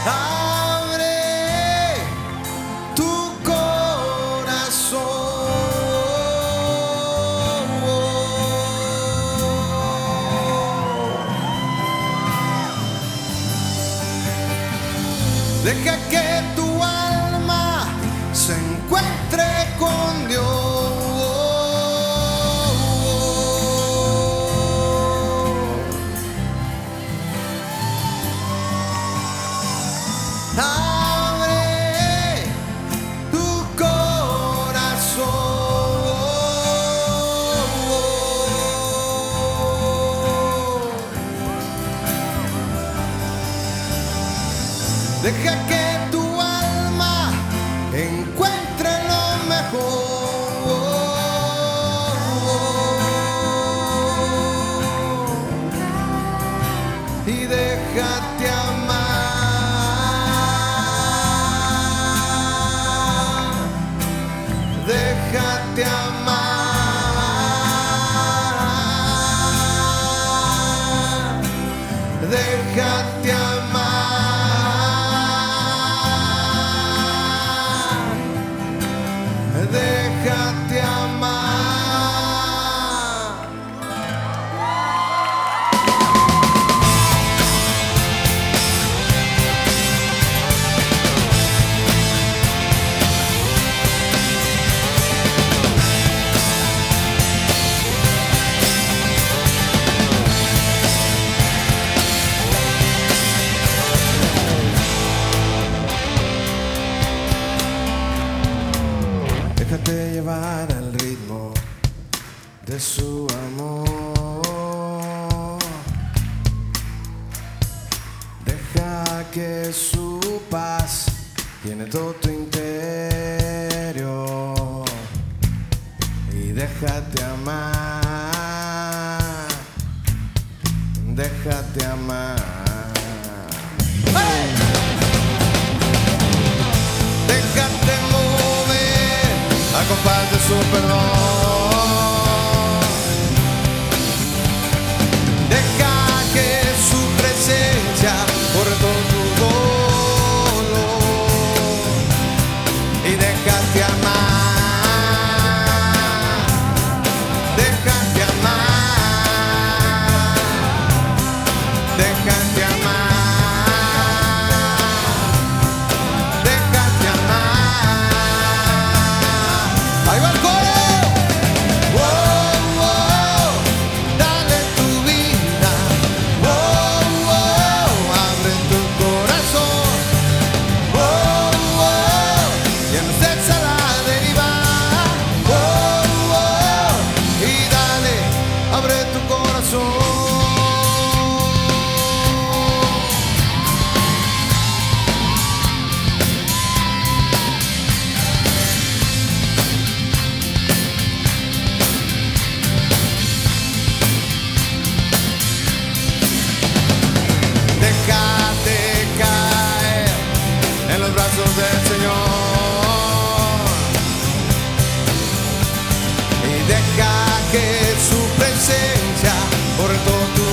Abre tu corazón. Deja que tu alma se encuentre con Dios. Abre tu corazón. Deja que tu alma encuentre lo mejor y déjate amar, déjate amar, déjate amar. Déjate amar. Déjate llevar al ritmo de su amor. Deja que su paz llene todo tu interior y déjate amar, déjate amar. ¡Hey! Déjate mover al compás de su perdón. Deja que su presencia borre todo tu dolor y déjate amar, déjate amar, déjate amar, déjate amar. Ahí va el coro. Dale tu vida. Abre tu corazón. Ya no estés a la deriva. Y dale, abre tu corazón. Déjate caer en los brazos del Señor y deja que su presencia borre todo tu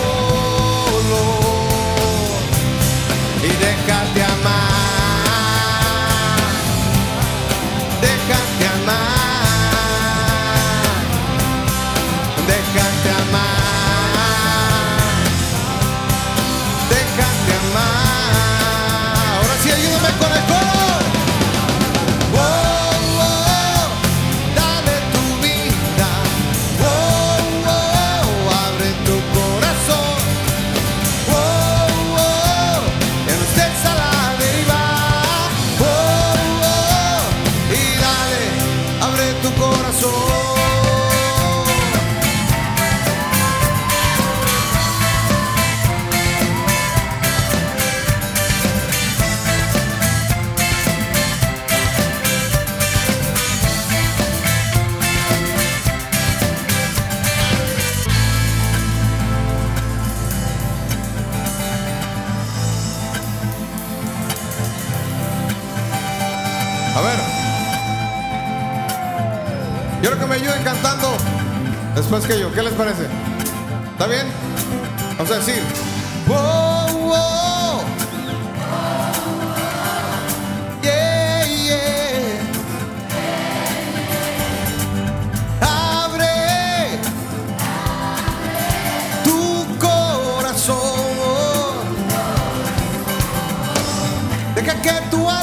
dolor y déjate amar, déjate amar, déjate amar. Déjate amar. Ahora sí, ayúdame con el coro. Dale tu vida. Abre tu corazón. Ya no estés a la deriva. Y dale, abre tu corazón. A ver, quiero que me ayuden cantando después que yo. ¿Qué les parece? ¿Está bien? Vamos a decir: wow, wow. Deja que tu